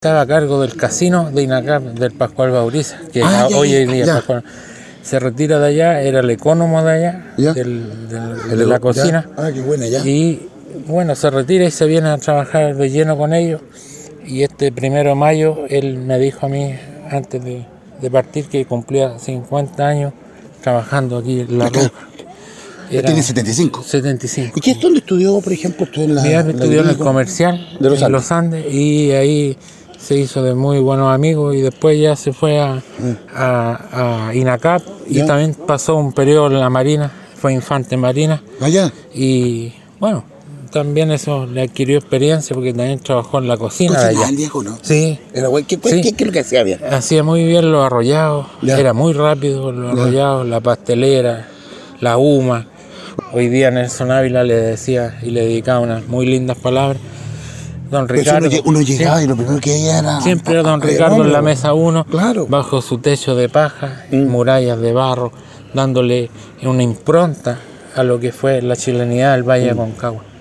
Estaba a cargo del casino de INACAP del Pascual Bauriza, que hoy en día Pascual se retira de allá, era el ecónomo de allá, de la cocina. Qué buena, ya. Y bueno, se retira y se viene a trabajar de lleno con ellos. Y este 1 de mayo, él me dijo a mí, antes de partir, que cumplía 50 años trabajando aquí en La Roca. Tiene 75. 75. ¿Y qué es donde estudió, por ejemplo? Estudió en el comercial de en Los Andes y ahí se hizo de muy buenos amigos y después ya se fue a INACAP y también pasó un periodo en la Marina, fue infante marina. Y bueno, también eso le adquirió experiencia porque también trabajó en la cocina de allá. Viejo, ¿no? Sí. Era bueno. ¿Qué es lo que hacía bien? Hacía muy bien los arrollados, era muy rápido los arrollados, la pastelera, la huma. Hoy día Nelson Ávila le decía y le dedicaba unas muy lindas palabras. Don Ricardo. Uno llegaba y lo primero que ella era. Siempre era don Ricardo en la mesa 1, claro, bajo su techo de paja, murallas de barro, dándole una impronta a lo que fue la chilenidad del Valle de Aconcagua.